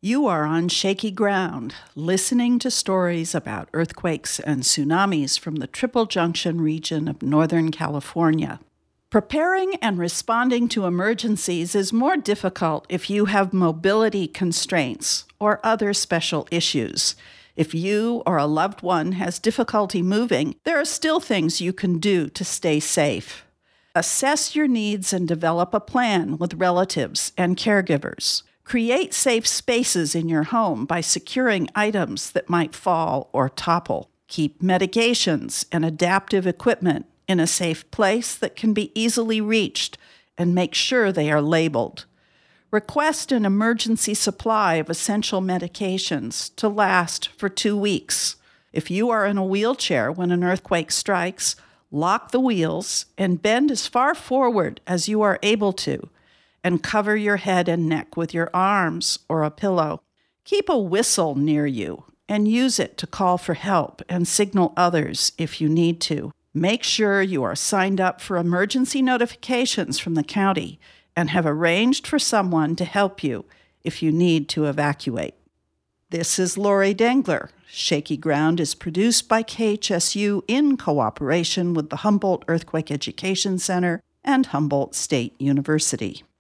You are on shaky ground, listening to stories about earthquakes and tsunamis from the Triple Junction region of Northern California. Preparing and responding to emergencies is more difficult if you have mobility constraints or other special issues. If you or a loved one has difficulty moving, there are still things you can do to stay safe. Assess your needs and develop a plan with relatives and caregivers. Create safe spaces in your home by securing items that might fall or topple. Keep medications and adaptive equipment in a safe place that can be easily reached, and make sure they are labeled. Request an emergency supply of essential medications to last for 2 weeks. If you are in a wheelchair when an earthquake strikes, lock the wheels and bend as far forward as you are able to, and cover your head and neck with your arms or a pillow. Keep a whistle near you and use it to call for help and signal others if you need to. Make sure you are signed up for emergency notifications from the county and have arranged for someone to help you if you need to evacuate. This is Lori Dengler. Shaky Ground is produced by KHSU in cooperation with the Humboldt Earthquake Education Center and Humboldt State University.